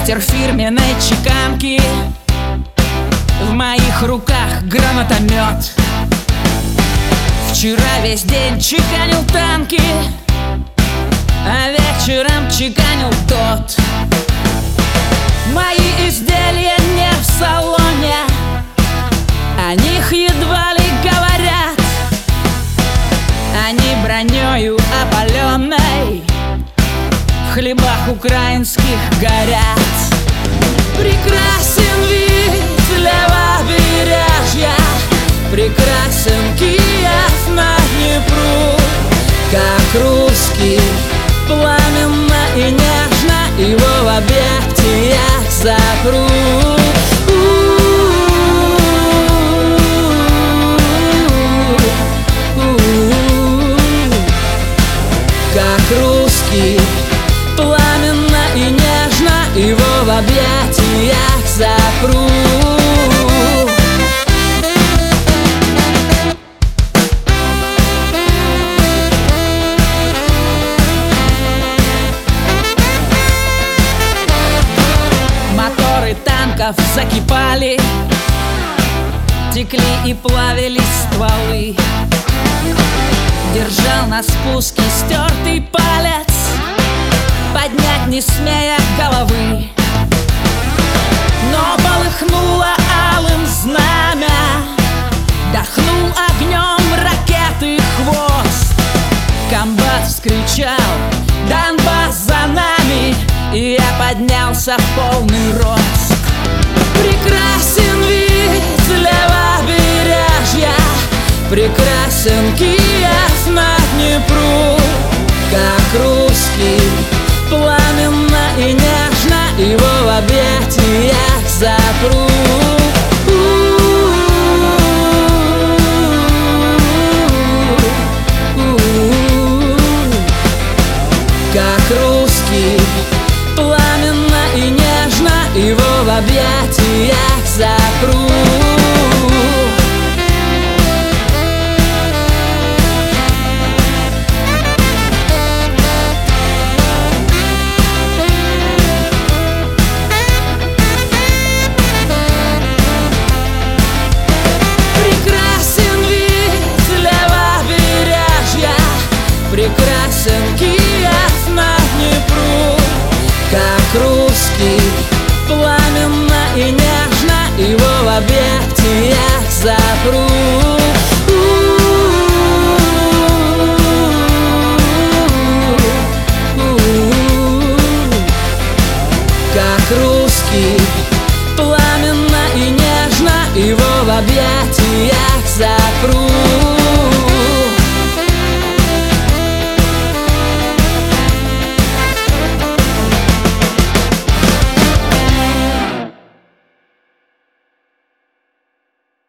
Мастер фирменной чеканки, в моих руках гранатомет. Вчера весь день чеканил танки, а вечером чеканил тот. Мои изделия не в салоне, о них едва ли говорят. Они бронёю опаленной в хлебах украинских горят. Прекрасен вид левобережья, прекрасен Киев на Днепру. Как русский, пламенно и нежно его в объятиях запру. Как русский, пламенно и нежно его в объятиях запру. Моторы танков закипали, текли и плавились стволы. Держал на спуске стертый палец, поднять не смея головы. Но полыхнуло алым знамя, дохнул огнем ракеты хвост. Комбат вскричал: «Донбасс за нами!» И я поднялся в полный рост. Прекрасен вид левобережья, прекрасен Киев на Днепру. Как русский, пламенно и нежно его в объятиях запру. Как русский, пламенно и нежно его в объятиях запру. Прекрасен Киев на Днепру. Как русский, пламенно и нежно его в объятиях запру. Как русский, пламенно и нежно его в объятиях запру.